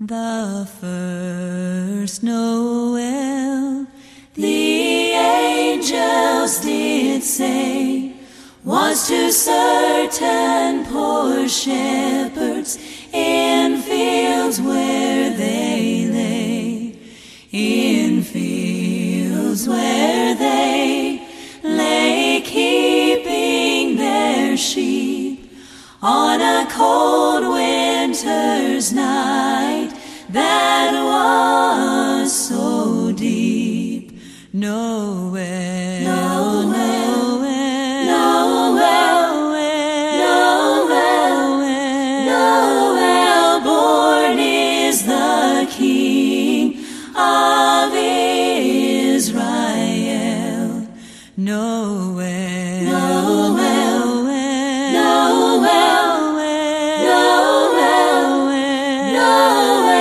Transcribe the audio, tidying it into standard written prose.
The first Noel, the angels did say, was to certain poor shepherds in fields where they lay, in fields where they lay, keeping their sheep on a cold winter's night that was so deep. No